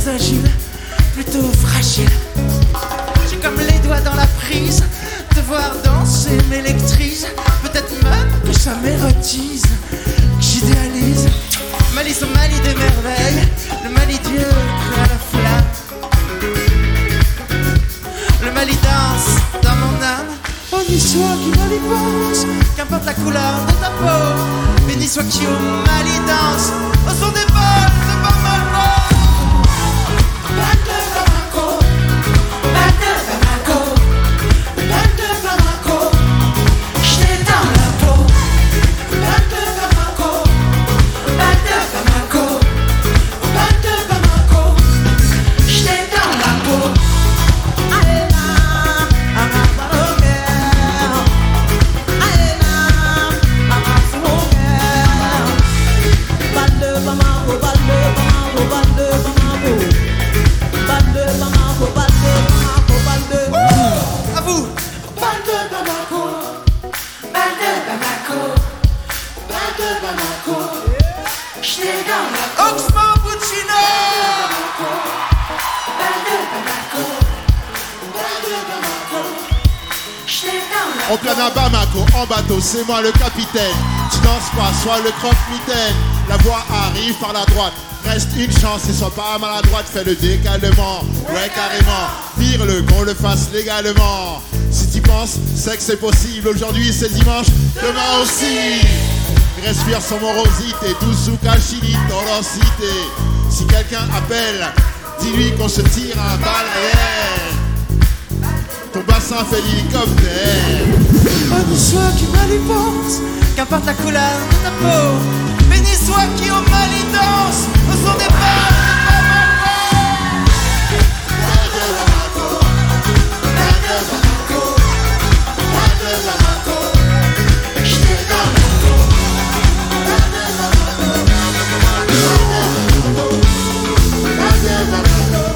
pas agile, plutôt fragile. J'ai comme les doigts dans la prise, te voir danser m'électrise. Peut-être même que ça m'érotise, que j'idéalise. Mali son Mali des merveilles, le Mali Dieu à la flamme. Le Mali danse dans mon âme. Béni soit qui Mali pense, qu'importe la couleur de ta peau. Béni soit qui au Mali danse, au son des balles de Bamako. Balle de Bamako, balle de Bamako, balle de Bamako. J'étais dans la peau. Balle de Bamako, balle de Bamako, balle de Bamako. J'étais dans la peau. Oxmo Puccino. On plane à Bamako, en bateau, c'est moi le capitaine. Tu danses pas, sois le croque-mitaine. La voix arrive par la droite. Reste une chance et sois pas maladroite. Fais le décalement, ouais carrément. Pire-le qu'on le fasse légalement. Si tu penses, c'est que c'est possible. Aujourd'hui c'est dimanche, demain aussi. Respire sans morosité, douce ou cachini, torosité. Si quelqu'un appelle, dis-lui qu'on se tire un balle réel. Ton bassin fait l'hélicoptère. Béni soit qui Mali pense, qu'importe la couleur de ta peau. Béni soit qui au Mali danse, au son des balles de Bamako. Balle de Bamako, balle de Bamako. J'étais dans la peau. Balle de Bamako, balle de Bamako, balle de Bamako.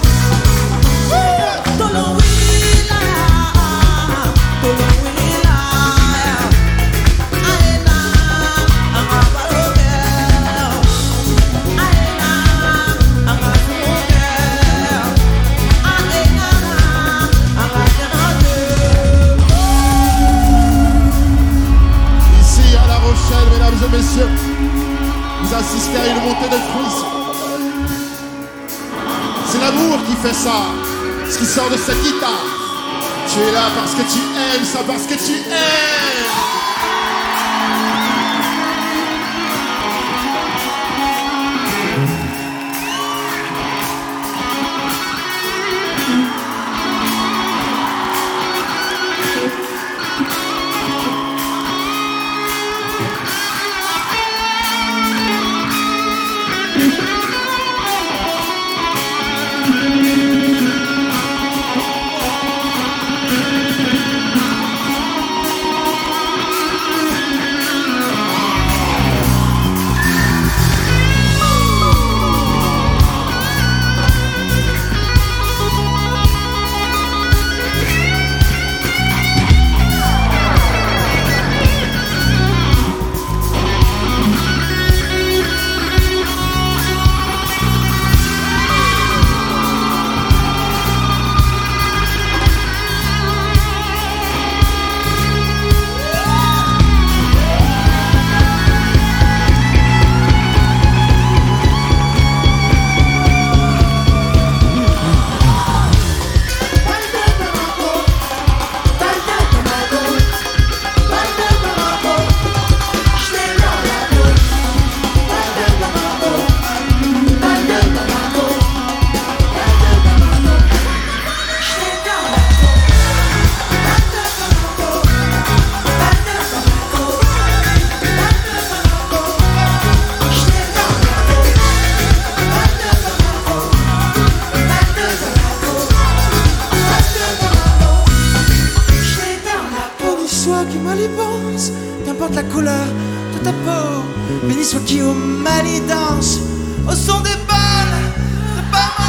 Mesdames et messieurs, vous assistez à une montée de fruits. C'est l'amour qui fait ça, ce qui sort de cette guitare. Tu es là parce que tu aimes ça, parce que tu aimes. Qu'importe la couleur de ta peau, béni soit qui au Mali danse, au son des balles de Bamako.